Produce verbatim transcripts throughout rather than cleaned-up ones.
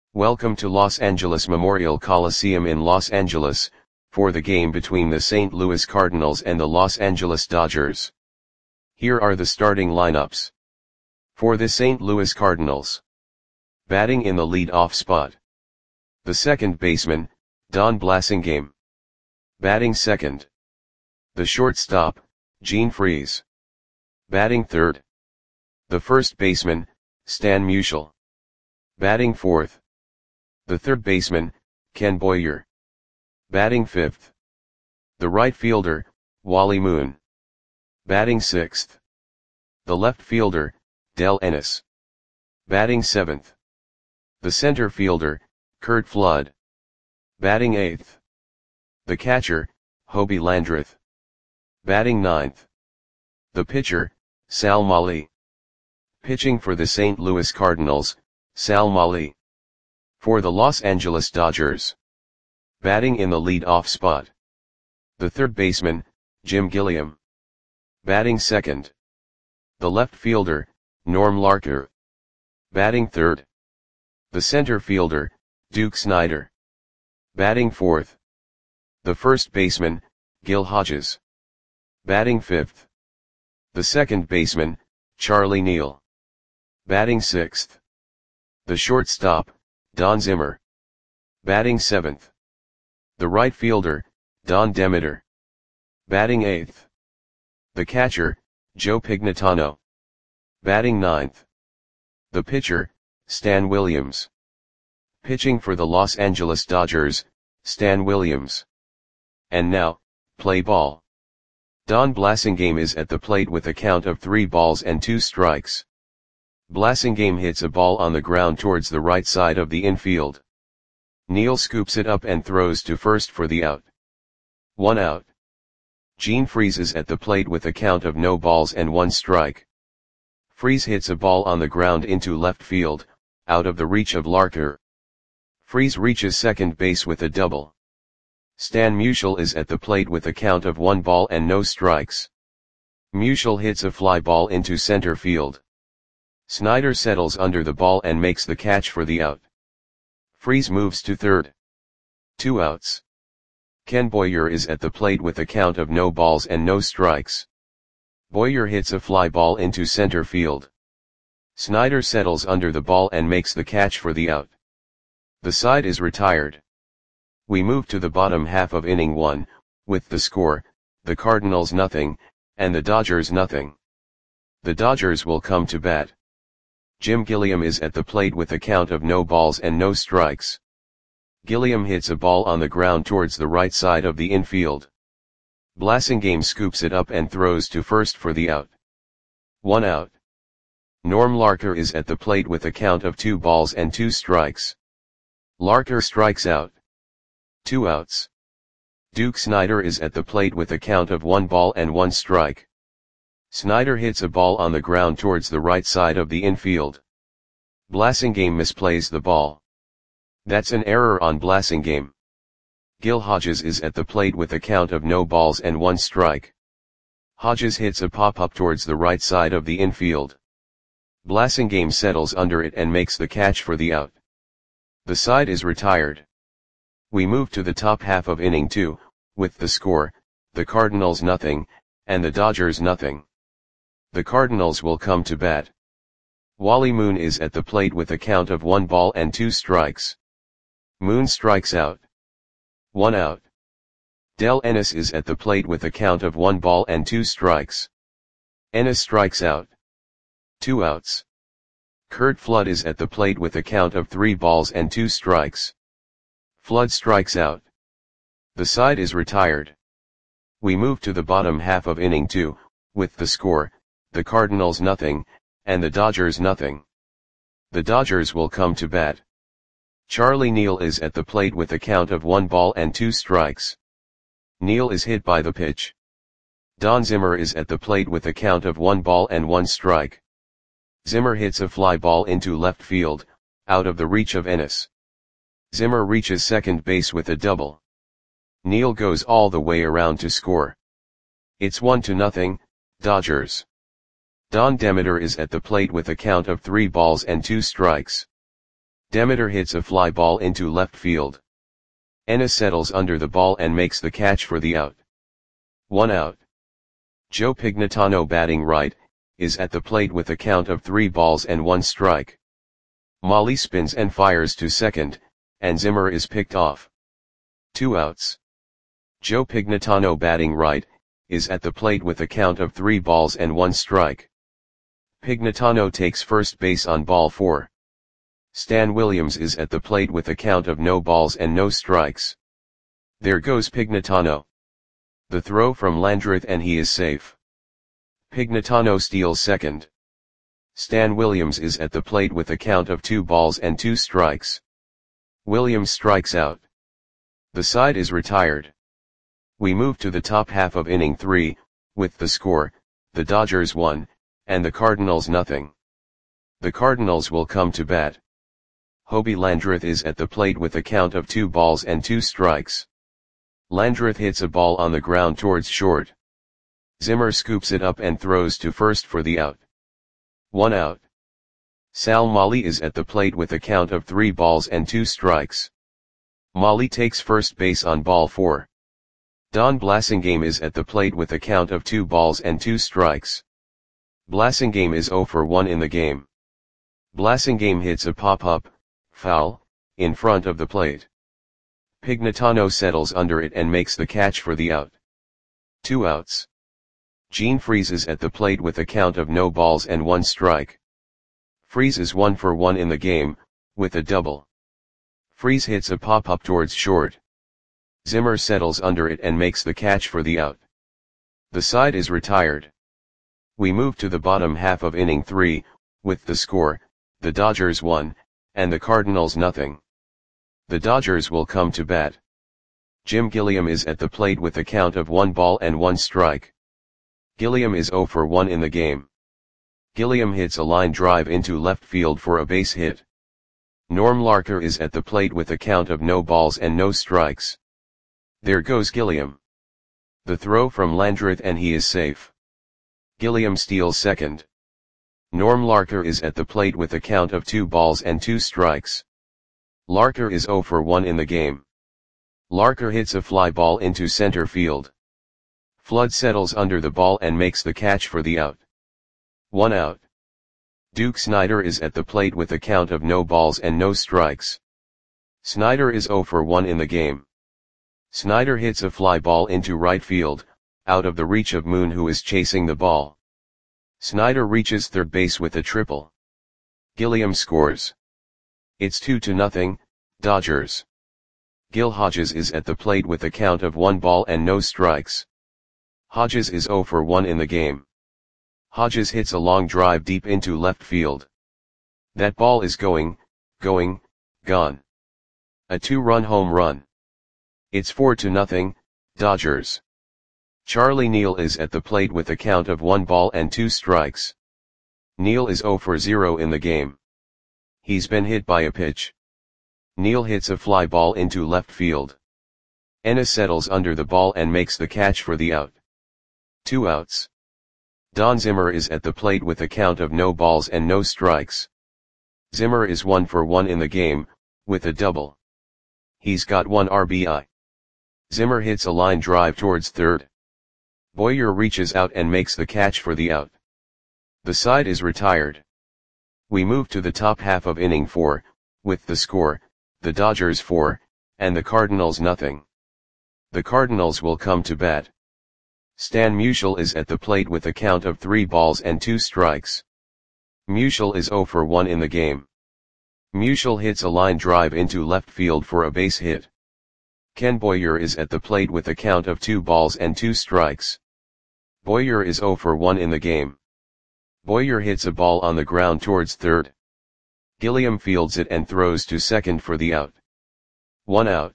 Welcome to Los Angeles Memorial Coliseum in Los Angeles, for the game between the Saint Louis Cardinals and the Los Angeles Dodgers. Here are the starting lineups. For the Saint Louis Cardinals. Batting in the lead-off spot. The second baseman, Don Blasingame. Batting second. The shortstop, Gene Freese. Batting third. The first baseman, Stan Musial. Batting fourth. The third baseman, Ken Boyer. Batting fifth. The right fielder, Wally Moon. Batting sixth. The left fielder, Del Ennis. Batting seventh. The center fielder, Curt Flood. Batting eighth. The catcher, Hobie Landreth. Batting ninth. The pitcher, Sal Mali. Pitching for the Saint Louis Cardinals, Sal Mali. For the Los Angeles Dodgers. Batting in the lead-off spot. The third baseman, Jim Gilliam. Batting second. The left fielder, Norm Larker. Batting third. The center fielder, Duke Snider. Batting fourth. The first baseman, Gil Hodges. Batting fifth. The second baseman, Charlie Neal. Batting sixth. The shortstop, Don Zimmer. Batting seventh. The right fielder, Don Demeter. Batting eighth. The catcher, Joe Pignatano. Batting ninth. The pitcher, Stan Williams. Pitching for the Los Angeles Dodgers, Stan Williams. And now, play ball. Don Blasingame is at the plate with a count of three balls and two strikes. Blasingame hits a ball on the ground towards the right side of the infield. Neal scoops it up and throws to first for the out. One out. Gene Freese is at the plate with a count of no balls and one strike. Freese hits a ball on the ground into left field, out of the reach of Larker. Freese reaches second base with a double. Stan Musial is at the plate with a count of one ball and no strikes. Musial hits a fly ball into center field. Snider settles under the ball and makes the catch for the out. Freese moves to third. Two outs. Ken Boyer is at the plate with a count of no balls and no strikes. Boyer hits a fly ball into center field. Snider settles under the ball and makes the catch for the out. The side is retired. We move to the bottom half of inning one, with the score, the Cardinals nothing, and the Dodgers nothing. The Dodgers will come to bat. Jim Gilliam is at the plate with a count of no balls and no strikes. Gilliam hits a ball on the ground towards the right side of the infield. Blasingame scoops it up and throws to first for the out. One out. Norm Larker is at the plate with a count of two balls and two strikes. Larker strikes out. Two outs. Duke Snider is at the plate with a count of one ball and one strike. Snider hits a ball on the ground towards the right side of the infield. Blasingame misplays the ball. That's an error on Blasingame. Gil Hodges is at the plate with a count of no balls and one strike. Hodges hits a pop-up towards the right side of the infield. Blasingame settles under it and makes the catch for the out. The side is retired. We move to the top half of inning two, with the score, the Cardinals nothing, and the Dodgers nothing. The Cardinals will come to bat. Wally Moon is at the plate with a count of one ball and two strikes. Moon strikes out. One out. Del Ennis is at the plate with a count of one ball and two strikes. Ennis strikes out. Two outs. Curt Flood is at the plate with a count of three balls and two strikes. Flood strikes out. The side is retired. We move to the bottom half of inning two, with the score, the Cardinals nothing, and the Dodgers nothing. The Dodgers will come to bat. Charlie Neal is at the plate with a count of one ball and two strikes. Neal is hit by the pitch. Don Zimmer is at the plate with a count of one ball and one strike. Zimmer hits a fly ball into left field, out of the reach of Ennis. Zimmer reaches second base with a double. Neal goes all the way around to score. It's one to nothing, Dodgers. Don Demeter is at the plate with a count of three balls and two strikes. Demeter hits a fly ball into left field. Ennis settles under the ball and makes the catch for the out. One out. Joe Pignatano, batting right, is at the plate with a count of three balls and one strike. Molly spins and fires to second, and Zimmer is picked off. Two outs. Joe Pignatano, batting right, is at the plate with a count of three balls and one strike. Pignatano takes first base on ball four. Stan Williams is at the plate with a count of no balls and no strikes. There goes Pignatano. The throw from Landreth and he is safe. Pignatano steals second. Stan Williams is at the plate with a count of two balls and two strikes. Williams strikes out. The side is retired. We move to the top half of inning three, with the score, the Dodgers one, and the Cardinals nothing. The Cardinals will come to bat. Hobie Landreth is at the plate with a count of two balls and two strikes. Landreth hits a ball on the ground towards short. Zimmer scoops it up and throws to first for the out. One out. Sal Molly is at the plate with a count of three balls and two strikes. Molly takes first base on ball four. Don Blasingame is at the plate with a count of two balls and two strikes. Blasingame is oh for one in the game. Blasingame hits a pop-up, foul, in front of the plate. Pignatano settles under it and makes the catch for the out. Two outs. Gene Freese is at the plate with a count of no balls and one strike. Freese is one for one in the game, with a double. Freese hits a pop-up towards short. Zimmer settles under it and makes the catch for the out. The side is retired. We move to the bottom half of inning three, with the score, the Dodgers one, and the Cardinals nothing. The Dodgers will come to bat. Jim Gilliam is at the plate with a count of one ball and one strike. Gilliam is oh for one in the game. Gilliam hits a line drive into left field for a base hit. Norm Larker is at the plate with a count of no balls and no strikes. There goes Gilliam. The throw from Landreth and he is safe. Gilliam steals second. Norm Larker is at the plate with a count of two balls and two strikes. Larker is oh for one in the game. Larker hits a fly ball into center field. Flood settles under the ball and makes the catch for the out. One out. Duke Snider is at the plate with a count of no balls and no strikes. Snider is oh for one in the game. Snider hits a fly ball into right field, out of the reach of Moon, who is chasing the ball. Snider reaches third base with a triple. Gilliam scores. It's two to nothing, Dodgers. Gil Hodges is at the plate with a count of one ball and no strikes. Hodges is oh for one in the game. Hodges hits a long drive deep into left field. That ball is going, going, gone. A two-run home run. It's four to nothing, Dodgers. Charlie Neal is at the plate with a count of one ball and two strikes. Neal is oh for zero in the game. He's been hit by a pitch. Neal hits a fly ball into left field. Ennis settles under the ball and makes the catch for the out. Two outs. Don Zimmer is at the plate with a count of no balls and no strikes. Zimmer is one for one in the game, with a double. He's got one R B I. Zimmer hits a line drive towards third. Boyer reaches out and makes the catch for the out. The side is retired. We move to the top half of inning four, with the score, the Dodgers four, and the Cardinals nothing. The Cardinals will come to bat. Stan Musial is at the plate with a count of three balls and two strikes. Musial is oh for one in the game. Musial hits a line drive into left field for a base hit. Ken Boyer is at the plate with a count of two balls and two strikes. Boyer is oh for one in the game. Boyer hits a ball on the ground towards third. Gilliam fields it and throws to second for the out. One out.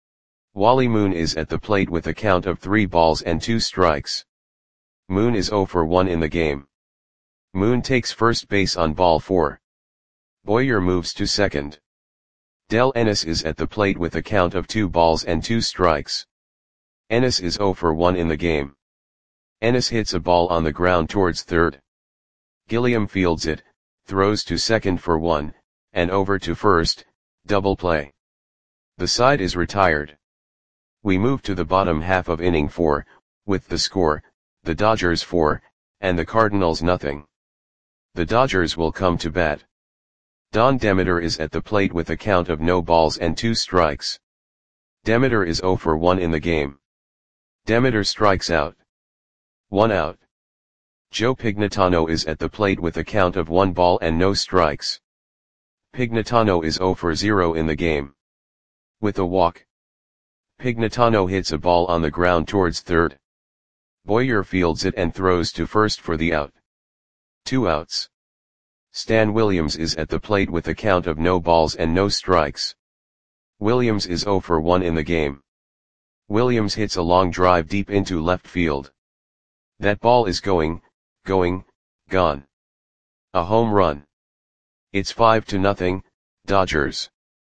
Wally Moon is at the plate with a count of three balls and two strikes. Moon is oh for one in the game. Moon takes first base on ball four. Boyer moves to second. Del Ennis is at the plate with a count of two balls and two strikes. Ennis is oh for one in the game. Ennis hits a ball on the ground towards third. Gilliam fields it, throws to second for one, and over to first, double play. The side is retired. We move to the bottom half of inning four, with the score, the Dodgers four, and the Cardinals nothing. The Dodgers will come to bat. Don Demeter is at the plate with a count of no balls and two strikes. Demeter is zero for one in the game. Demeter strikes out. One out. Joe Pignatano is at the plate with a count of one ball and no strikes. Pignatano is zero for zero in the game. With a walk, Pignatano hits a ball on the ground towards third. Boyer fields it and throws to first for the out. Two outs. Stan Williams is at the plate with a count of no balls and no strikes. Williams is zero for one in the game. Williams hits a long drive deep into left field. That ball is going, going, gone. A home run. It's five to nothing, Dodgers.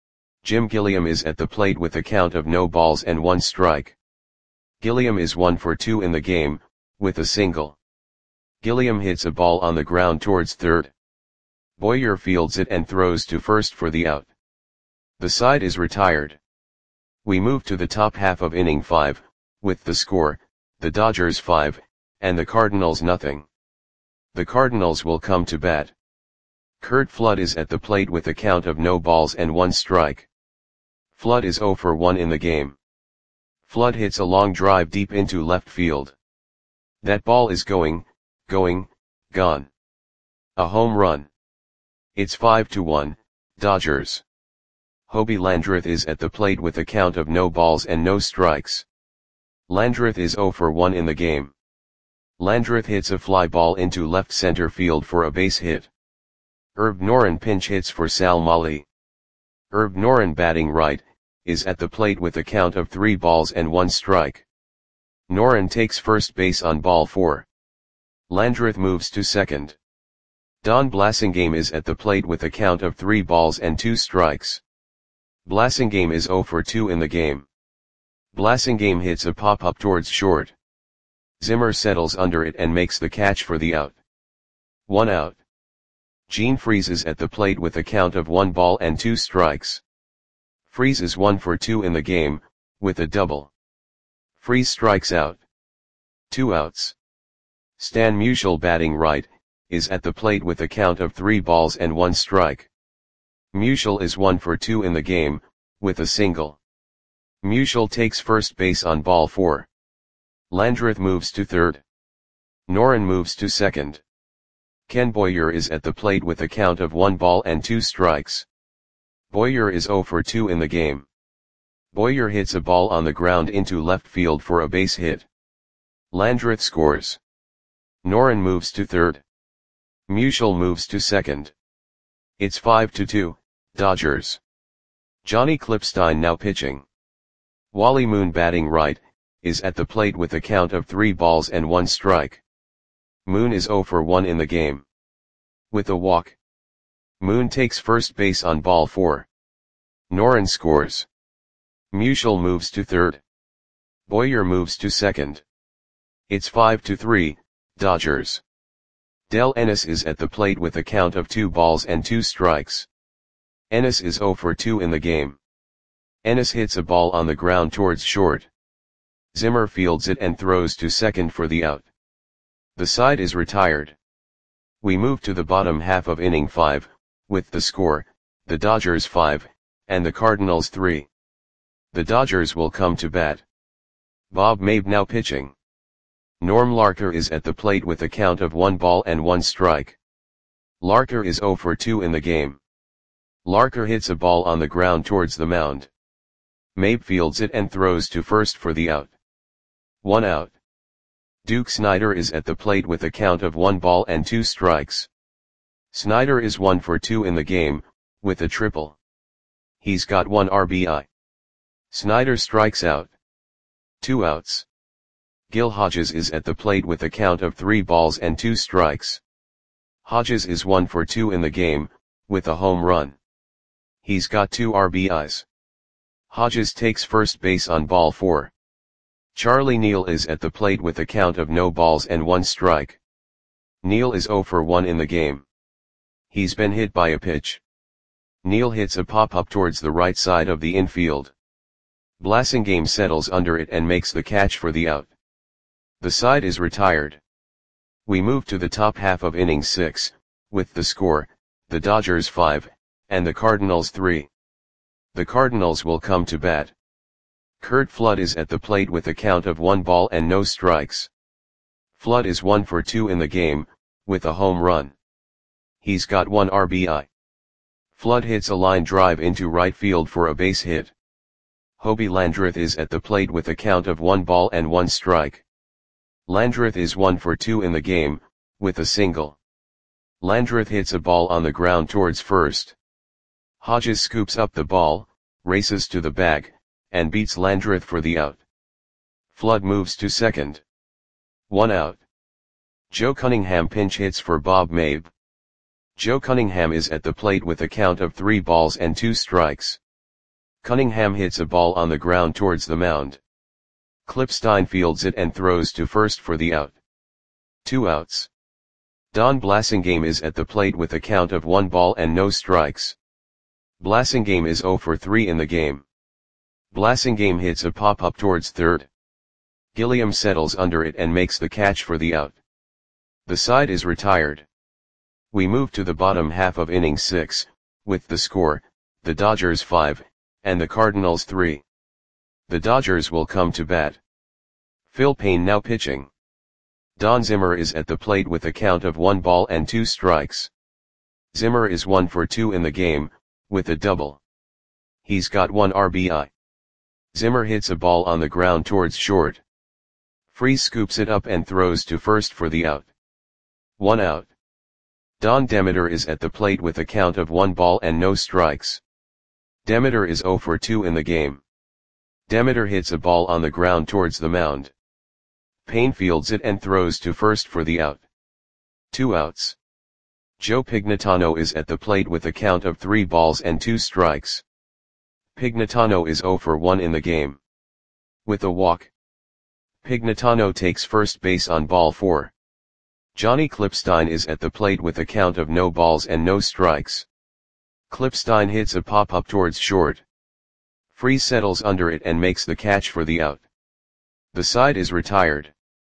Jim Gilliam is at the plate with a count of no balls and one strike. Gilliam is one for two in the game, with a single. Gilliam hits a ball on the ground towards third. Boyer fields it and throws to first for the out. The side is retired. We move to the top half of inning five, with the score, the Dodgers five, and the Cardinals nothing. The Cardinals will come to bat. Curt Flood is at the plate with a count of no balls and one strike. Flood is zero for one in the game. Flood hits a long drive deep into left field. That ball is going, going, gone. A home run. It's five to one, Dodgers. Hobie Landreth is at the plate with a count of no balls and no strikes. Landreth is zero for one in the game. Landreth hits a fly ball into left center field for a base hit. Herb Noren pinch hits for Sal Mali. Herb Noren, batting right, is at the plate with a count of three balls and one strike. Noren takes first base on ball four. Landreth moves to second. Don Blasingame is at the plate with a count of three balls and two strikes. Blasingame is zero for two in the game. Blasingame hits a pop-up towards short. Zimmer settles under it and makes the catch for the out. One out. Gene Freese is at the plate with a count of one ball and two strikes. Freese is one for two in the game, with a double. Freese strikes out. Two outs. Stan Musial, batting right, is at the plate with a count of three balls and one strike. Musial is one for two in the game, with a single. Musial takes first base on ball four. Landreth moves to third. Noren moves to second. Ken Boyer is at the plate with a count of one ball and two strikes. Boyer is zero for two in the game. Boyer hits a ball on the ground into left field for a base hit. Landreth scores. Noren moves to third. Musial moves to second. It's five to two, Dodgers. Johnny Clipstein now pitching. Wally Moon, batting right, is at the plate with a count of three balls and one strike. Moon is zero for one in the game. With a walk, Moon takes first base on ball four. Noren scores. Musial moves to third. Boyer moves to second. It's five to three, Dodgers. Del Ennis is at the plate with a count of two balls and two strikes. Ennis is zero for two in the game. Ennis hits a ball on the ground towards short. Zimmer fields it and throws to second for the out. The side is retired. We move to the bottom half of inning five, with the score, the Dodgers five, and the Cardinals three. The Dodgers will come to bat. Bob Mabe now pitching. Norm Larker is at the plate with a count of one ball and one strike. Larker is zero for two in the game. Larker hits a ball on the ground towards the mound. Mabe fields it and throws to first for the out. One out. Duke Snider is at the plate with a count of one ball and two strikes. Snider is one for two in the game, with a triple. He's got one R B I. Snider strikes out. Two outs. Gil Hodges is at the plate with a count of three balls and two strikes. Hodges is one for two in the game, with a home run. He's got two R B Is. Hodges takes first base on ball four. Charlie Neal is at the plate with a count of no balls and one strike. Neal is zero for one in the game. He's been hit by a pitch. Neil hits a pop-up towards the right side of the infield. Blasingame settles under it and makes the catch for the out. The side is retired. We move to the top half of inning six, with the score, the Dodgers five, and the Cardinals three. The Cardinals will come to bat. Curt Flood is at the plate with a count of one ball and no strikes. Flood is one for two in the game, with a home run. He's got one R B I. Flood hits a line drive into right field for a base hit. Hobie Landreth is at the plate with a count of one ball and one strike. Landreth is one for two in the game, with a single. Landreth hits a ball on the ground towards first. Hodges scoops up the ball, races to the bag, and beats Landreth for the out. Flood moves to second. One out. Joe Cunningham pinch hits for Bob Mabe. Joe Cunningham is at the plate with a count of three balls and two strikes. Cunningham hits a ball on the ground towards the mound. Klippstein fields it and throws to first for the out. Two outs. Don Blasingame is at the plate with a count of one ball and no strikes. Blasingame is zero for three in the game. Blasingame hits a pop-up towards third. Gilliam settles under it and makes the catch for the out. The side is retired. We move to the bottom half of inning six, with the score, the Dodgers five, and the Cardinals three. The Dodgers will come to bat. Phil Payne now pitching. Don Zimmer is at the plate with a count of one ball and two strikes. Zimmer is one for two in the game, with a double. He's got one R B I. Zimmer hits a ball on the ground towards short. Freese scoops it up and throws to first for the out. One out. Don Demeter is at the plate with a count of one ball and no strikes. Demeter is zero for two in the game. Demeter hits a ball on the ground towards the mound. Payne fields it and throws to first for the out. Two outs. Joe Pignatano is at the plate with a count of three balls and two strikes. Pignatano is zero for one in the game. With a walk. Pignatano takes first base on ball four. Johnny Klippstein is at the plate with a count of no balls and no strikes. Klippstein hits a pop-up towards short. Freese settles under it and makes the catch for the out. The side is retired.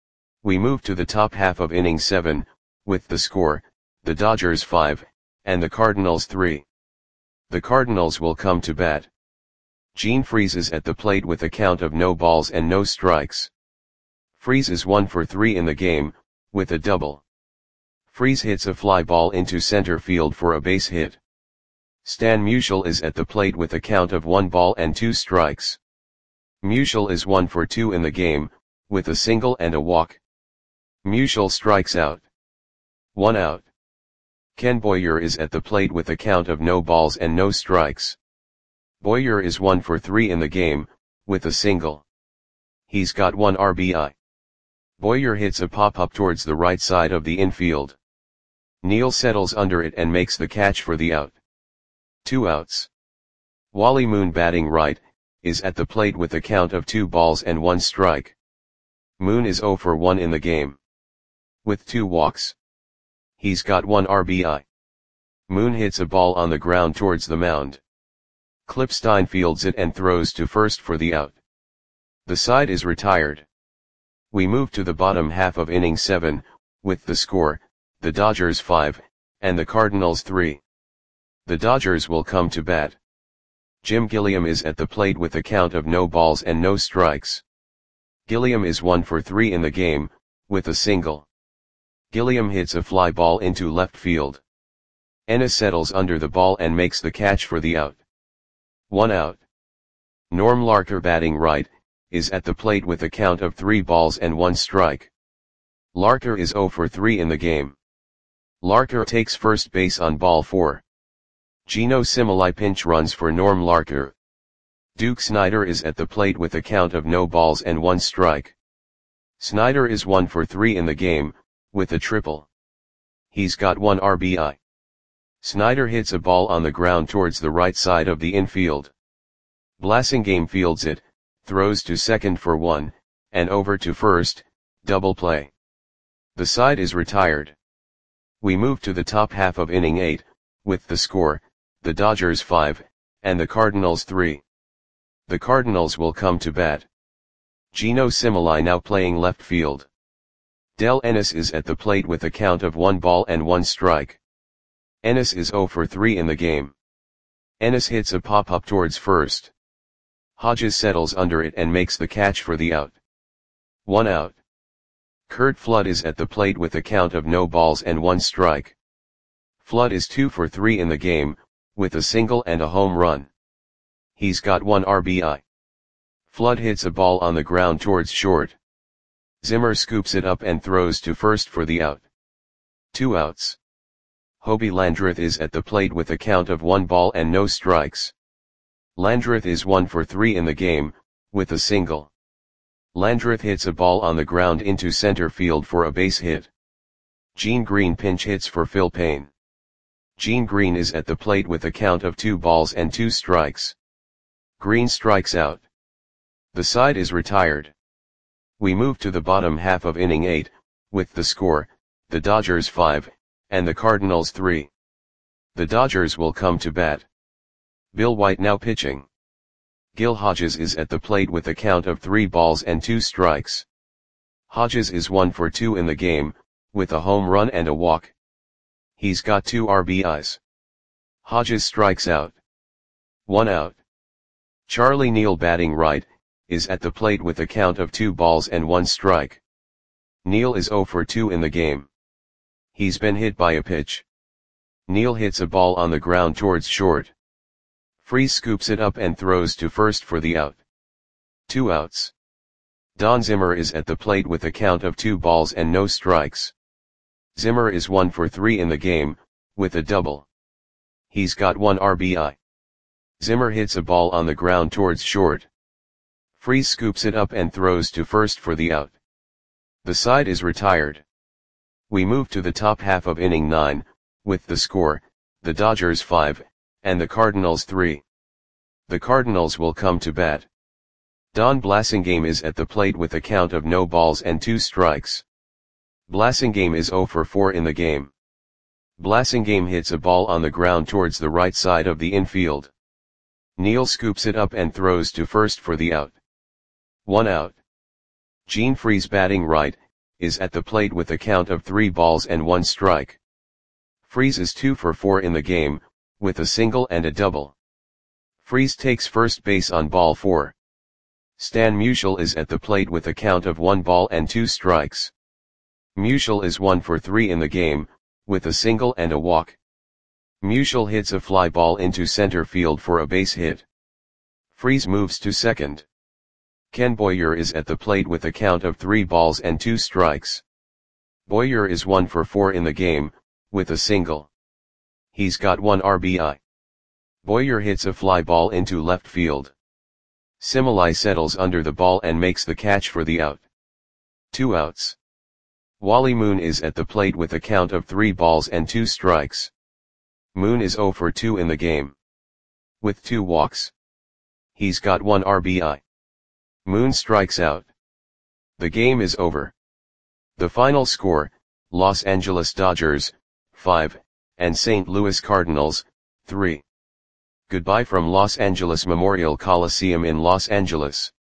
We move to the top half of inning seven, with the score, the Dodgers five, and the Cardinals three. The Cardinals will come to bat. Gene Freese is at the plate with a count of no balls and no strikes. Freese is one for three in the game, with a double. Freese hits a fly ball into center field for a base hit. Stan Musial is at the plate with a count of one ball and two strikes. Musial is one for two in the game, with a single and a walk. Musial strikes out. One out. Ken Boyer is at the plate with a count of no balls and no strikes. Boyer is one for three in the game, with a single. He's got one R B I. Boyer hits a pop-up towards the right side of the infield. Neil settles under it and makes the catch for the out. Two outs. Wally Moon batting right, is at the plate with a count of two balls and one strike. Moon is zero for one in the game. With two walks. He's got one R B I. Moon hits a ball on the ground towards the mound. Klippstein fields it and throws to first for the out. The side is retired. We move to the bottom half of inning seven, with the score, the Dodgers five, and the Cardinals three. The Dodgers will come to bat. Jim Gilliam is at the plate with a count of no balls and no strikes. Gilliam is one for three in the game, with a single. Gilliam hits a fly ball into left field. Ennis settles under the ball and makes the catch for the out. One out. Norm Larker batting right, is at the plate with a count of three balls and one strike. Larker is zero for three in the game. Larker takes first base on ball four. Gino Simili pinch runs for Norm Larker. Duke Snider is at the plate with a count of no balls and one strike. Snider is one for three in the game, with a triple. He's got one R B I. Snider hits a ball on the ground towards the right side of the infield. Blasingame fields it, throws to second for one, and over to first, double play. The side is retired. We move to the top half of inning eight, with the score, the Dodgers five, and the Cardinals three. The Cardinals will come to bat. Geno Simili now playing left field. Del Ennis is at the plate with a count of one ball and one strike. Ennis is zero for three in the game. Ennis hits a pop-up towards first. Hodges settles under it and makes the catch for the out. One out. Curt Flood is at the plate with a count of no balls and one strike. Flood is two for three in the game, with a single and a home run. He's got one R B I. Flood hits a ball on the ground towards short. Zimmer scoops it up and throws to first for the out. Two outs. Hobie Landreth is at the plate with a count of one ball and no strikes. Landreth is one for three in the game, with a single. Landreth hits a ball on the ground into center field for a base hit. Gene Green pinch hits for Phil Payne. Gene Green is at the plate with a count of two balls and two strikes. Green strikes out. The side is retired. We move to the bottom half of inning eight, with the score, the Dodgers five, and the Cardinals three. The Dodgers will come to bat. Bill White now pitching. Gil Hodges is at the plate with a count of three balls and two strikes. Hodges is one for two in the game, with a home run and a walk. He's got two R B Is. Hodges strikes out. One out. Charlie Neal batting right, is at the plate with a count of two balls and one strike. Neal is zero for two in the game. He's been hit by a pitch. Neal hits a ball on the ground towards short. Freese scoops it up and throws to first for the out. Two outs. Don Zimmer is at the plate with a count of two balls and no strikes. Zimmer is one for three in the game, with a double. He's got one R B I. Zimmer hits a ball on the ground towards short. Freese scoops it up and throws to first for the out. The side is retired. We move to the top half of inning nine, with the score, the Dodgers five, and the Cardinals three. The Cardinals will come to bat. Don Blasingame is at the plate with a count of no balls and two strikes. Blasingame is zero for four in the game. Blasingame hits a ball on the ground towards the right side of the infield. Neal scoops it up and throws to first for the out. One out. Gene Freese batting right, is at the plate with a count of three balls and one strike. Freese is two for four in the game, with a single and a double. Freese takes first base on ball four. Stan Musial is at the plate with a count of one ball and two strikes. Musial is one for three in the game, with a single and a walk. Musial hits a fly ball into center field for a base hit. Freese moves to second. Ken Boyer is at the plate with a count of three balls and two strikes. Boyer is one for four in the game, with a single. He's got one R B I. Boyer hits a fly ball into left field. Simili settles under the ball and makes the catch for the out. Two outs. Wally Moon is at the plate with a count of three balls and two strikes. Moon is zero for two in the game. With two walks. He's got one R B I. Moon strikes out. The game is over. The final score, Los Angeles Dodgers, five, and Saint Louis Cardinals, three. Goodbye from Los Angeles Memorial Coliseum in Los Angeles.